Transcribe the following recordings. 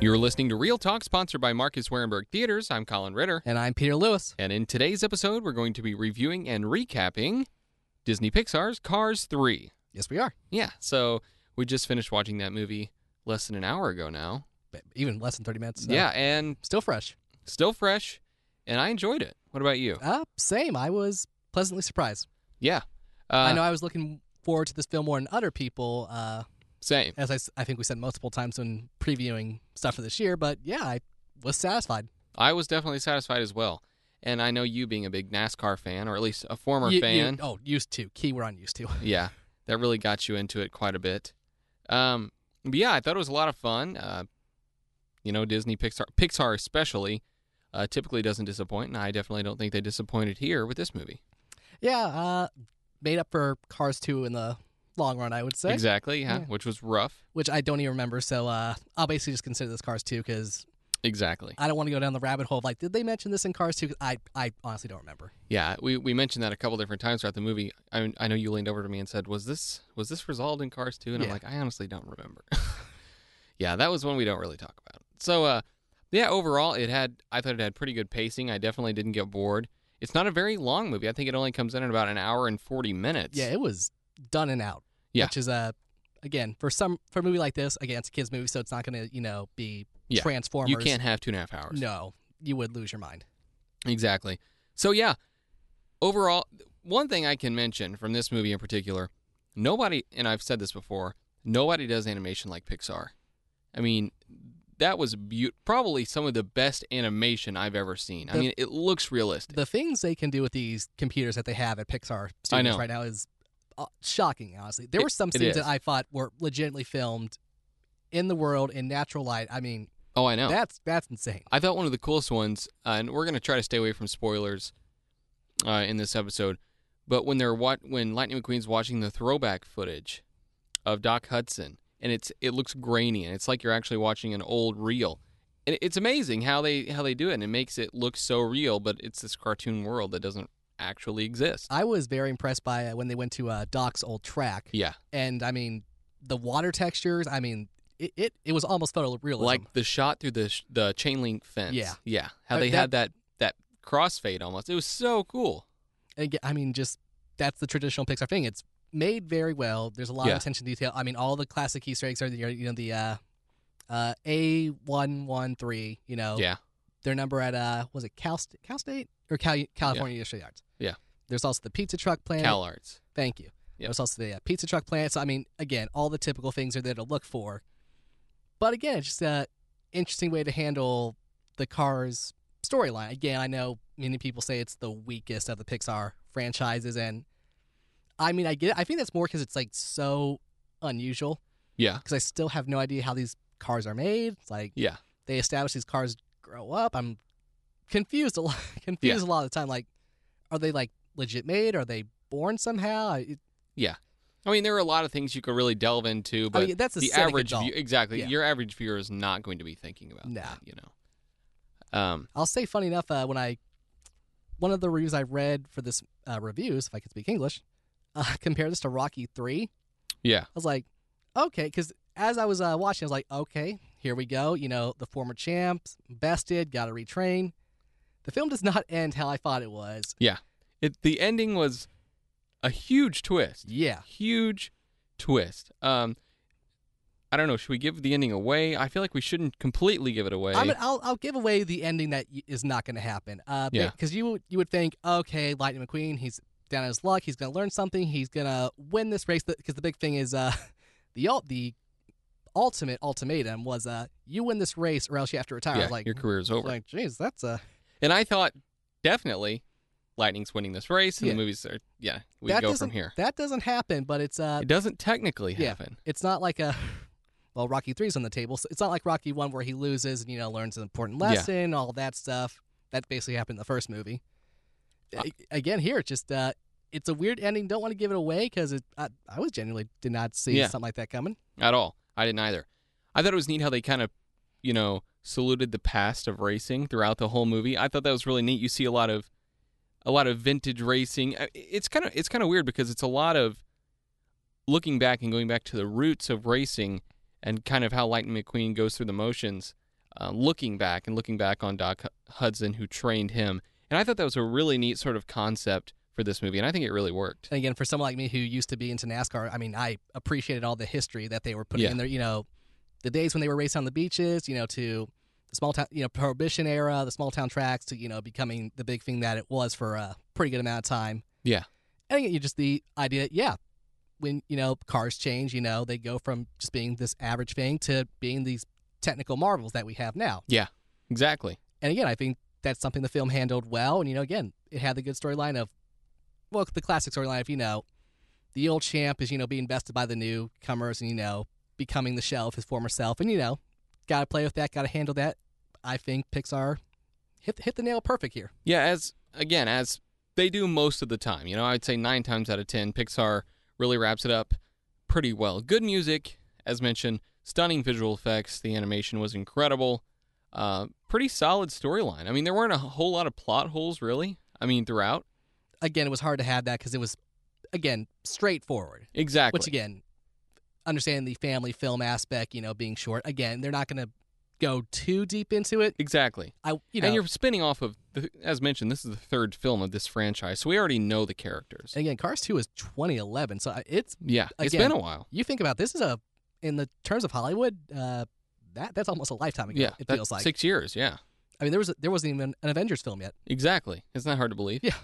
You're listening to Real Talk, sponsored by Marcus Warenberg Theaters. I'm Colin Ritter. And I'm Peter Lewis. And in today's episode, we're going to be reviewing and recapping Disney Pixar's Cars 3. Yes, we are. Yeah, so we just finished watching that movie less than an hour ago now. Even less than 30 minutes. So Yeah, and still fresh. And I enjoyed it. What about you? Same. I was pleasantly surprised. Yeah. I know I was looking forward to this film more than other people. Same. As I think we said multiple times when previewing stuff for this year, but yeah, I was satisfied. I was definitely satisfied as well. And I know you being a big NASCAR fan, or at least a former fan. Used to. Keyword on used to. Yeah, that really got you into it quite a bit. But yeah, I thought it was a lot of fun. Disney, Pixar especially, typically doesn't disappoint, and I definitely don't think they disappointed here with this movie. Yeah, made up for Cars 2 in the long run, I would say. Exactly, yeah. Which was rough. Which I don't even remember, so I'll basically just consider this Cars 2 because exactly. I don't want to go down the rabbit hole of like, did they mention this in Cars 2? I honestly don't remember. Yeah, we mentioned that a couple different times throughout the movie. I know you leaned over to me and said, was this resolved in Cars 2? And I'm like, I honestly don't remember. Yeah, that was one we don't really talk about. So, overall, I thought it had pretty good pacing. I definitely didn't get bored. It's not a very long movie. I think it only comes in at about an hour and 40 minutes. Yeah, it was done and out. Yeah. Which is, again, for a movie like this, again, it's a kid's movie, so it's not going to, be Transformers. You can't have 2.5 hours. No, you would lose your mind. Exactly. So, yeah, overall, one thing I can mention from this movie in particular, nobody, and I've said this before, nobody does animation like Pixar. I mean, that was probably some of the best animation I've ever seen. I mean, it looks realistic. The things they can do with these computers that they have at Pixar Studios right now is shocking, honestly. There were some scenes that I thought were legitimately filmed in the world in natural light. I mean, oh, I know. That's insane. I thought one of the coolest ones, and we're going to try to stay away from spoilers in this episode, but when Lightning McQueen's watching the throwback footage of Doc Hudson, and it looks grainy, and it's like you're actually watching an old reel. And it's amazing how they do it, and it makes it look so real, but it's this cartoon world that doesn't actually exist. I was very impressed by when they went to Doc's old track. Yeah. And, I mean, the water textures, I mean, it was almost photorealism. Like the shot through the chain link fence. Yeah. Yeah. How they had that crossfade almost. It was so cool. And, I mean, just that's the traditional Pixar thing. It's made very well. There's a lot of attention to detail. I mean, all the classic Easter eggs are the A113. Yeah. Their number at was it Cal State or California Industrial Yards? Yeah. There's also the pizza truck plant. CalArts. Thank you. Yeah. There's also the pizza truck plant. So I mean, again, all the typical things are there to look for. But again, it's just an interesting way to handle the Cars storyline. Again, I know many people say it's the weakest of the Pixar franchises, and I mean, I get it. I think that's more because it's like so unusual. Yeah. Because I still have no idea how these cars are made. It's like they establish these cars grow up. I'm confused a lot. A lot of the time. Like, are they like legit made? Are they born somehow? Yeah. I mean, there are a lot of things you could really delve into, but that's the average viewer, exactly. Yeah. Your average viewer is not going to be thinking about that. I'll say, funny enough, one of the reviews I read for this reviews, if I could speak English, compared this to Rocky 3. Yeah. I was like, okay, because as I was watching, I was like, okay, here we go. The former champs, bested, got to retrain. The film does not end how I thought it was. Yeah. The ending was a huge twist. Yeah. Huge twist. I don't know. Should we give the ending away? I feel like we shouldn't completely give it away. I mean, I'll give away the ending that is not going to happen. Because you would think, okay, Lightning McQueen, he's down on his luck. He's going to learn something. He's going to win this race. Because the big thing is the ultimate ultimatum was you win this race or else you have to retire. Yeah, I was like, your career is over. Like, geez, that's a... And I thought, definitely, Lightning's winning this race, and the movies are, we go from here. That doesn't happen, but it's... it doesn't technically happen. It's not like well, Rocky 3's on the table. So it's not like Rocky 1 where he loses and, learns an important lesson, all that stuff. That basically happened in the first movie. Again, here, it's just... it's a weird ending. Don't want to give it away because I was genuinely did not see something like that coming. At all. I didn't either. I thought it was neat how they kind of, saluted the past of racing throughout the whole movie. I thought that was really neat. You see a lot of vintage racing. It's kind of weird because it's a lot of looking back and going back to the roots of racing and kind of how Lightning McQueen goes through the motions. looking back on Doc Hudson, who trained him. And I thought that was a really neat sort of concept for this movie, and I think it really worked. And again, for someone like me who used to be into NASCAR, I mean, I appreciated all the history that they were putting in there. You know, the days when they were racing on the beaches, you know, to the small town, you know, Prohibition era, the small town tracks, to, you know, becoming the big thing that it was for a pretty good amount of time. Yeah. And again, you just the idea, when, you know, cars change, you know, they go from just being this average thing to being these technical marvels that we have now. Yeah, exactly. And again, I think that's something the film handled well. And, you know, again, it had the good storyline of, well, the classic storyline of, you know, the old champ is, you know, being bested by the newcomers and, you know, becoming the shell of his former self. And, you know, got to play with that, got to handle that. I think Pixar hit the nail perfect here. Yeah, as they do most of the time. You know, I'd say 9 times out of 10, Pixar really wraps it up pretty well. Good music, as mentioned, stunning visual effects. The animation was incredible. Pretty solid storyline. I mean, there weren't a whole lot of plot holes, really. I mean, throughout. Again, it was hard to have that because it was, again, straightforward. Exactly. Which, again, understanding the family film aspect, you know, being short, again, they're not going to go too deep into it. Exactly. And you're spinning off of, as mentioned, this is the 3rd film of this franchise, so we already know the characters. And again, Cars 2 is 2011, so it's... Yeah, it's been a while. You think about this, in the terms of Hollywood, that's almost a lifetime ago, it feels like. 6 years, yeah. I mean, there wasn't even an Avengers film yet. Exactly. Isn't that hard to believe? Yeah.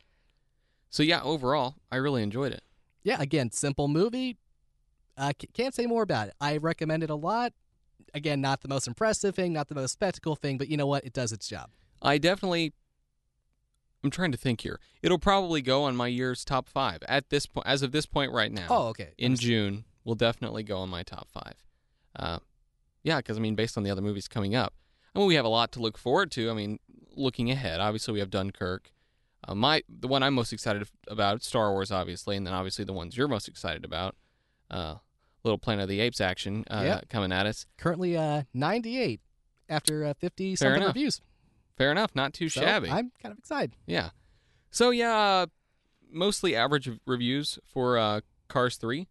So yeah, overall, I really enjoyed it. Yeah, again, simple movie. Can't say more about it. I recommend it a lot. Again, not the most impressive thing, not the most spectacle thing, but you know what? It does its job. I'm trying to think here. It'll probably go on my year's top 5 at this point, as of this point right now. Oh, okay. In June, will definitely go on my top 5. Yeah, because I mean, based on the other movies coming up, I mean, we have a lot to look forward to. I mean, looking ahead, obviously we have Dunkirk. The one I'm most excited about, Star Wars, obviously, and then obviously the ones you're most excited about. Little Planet of the Apes action coming at us. Currently 98 after 50-something reviews. Fair enough. Not too shabby. I'm kind of excited. Yeah. So, yeah, mostly average reviews for Cars 3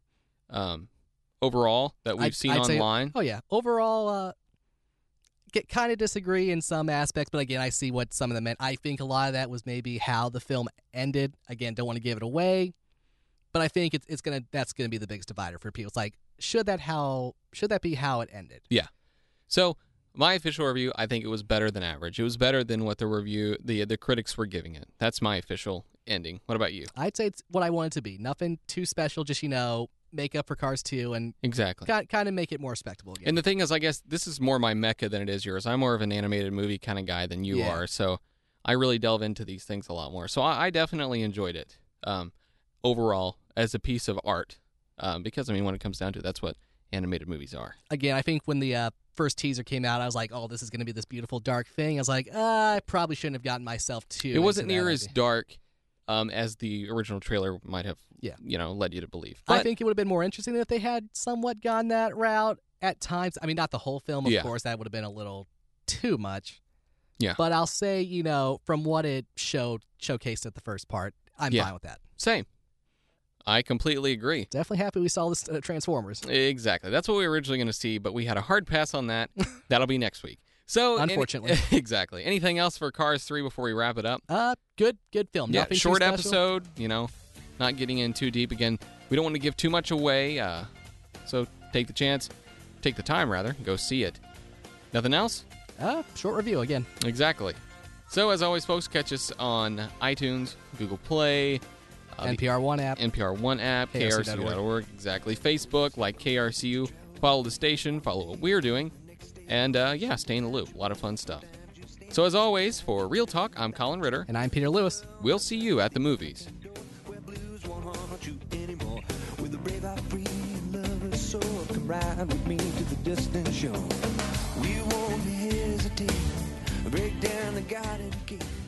overall that we've seen online. Overall, kind of disagree in some aspects, but again, I see what some of them meant. I think a lot of that was maybe how the film ended. Again, don't want to give it away. But I think that's gonna be the biggest divider for people. It's like, should that be how it ended? Yeah. So my official review, I think it was better than average. It was better than what the critics were giving it. That's my official ending. What about you? I'd say it's what I want it to be. Nothing too special. Just, you know, make up for Cars 2 and exactly kind of make it more respectable again. And the thing is, I guess this is more my mecca than it is yours. I'm more of an animated movie kind of guy than you are, so I really delve into these things a lot more. So I definitely enjoyed it. Overall, as a piece of art, because I mean, when it comes down to it, that's what animated movies are. Again, I think when the first teaser came out, I was like, "Oh, this is going to be this beautiful dark thing." I was like, "I probably shouldn't have gotten myself too." It wasn't near as dark as the original trailer might have, led you to believe. But I think it would have been more interesting if they had somewhat gone that route at times. I mean, not the whole film, of course. That would have been a little too much. Yeah. But I'll say, you know, from what it showcased at the first part, I'm fine with that. Same. I completely agree. Definitely happy we saw this Transformers. Exactly. That's what we were originally going to see, but we had a hard pass on that. That'll be next week. So unfortunately. Exactly. Anything else for Cars 3 before we wrap it up? Good film. Yeah, nothing short too episode, not getting in too deep. Again, we don't want to give too much away, so take the chance, take the time rather, go see it. Nothing else? Short review again. Exactly. So as always, folks, catch us on iTunes, Google Play, NPR One app, KRCU.org, exactly. Facebook, like KRCU. Follow the station, follow what we're doing, and stay in the loop. A lot of fun stuff. So as always, for Real Talk, I'm Colin Ritter. And I'm Peter Lewis. We'll see you at the movies. Ride with me to the distant shore. We won't hesitate. Break down the garden gate.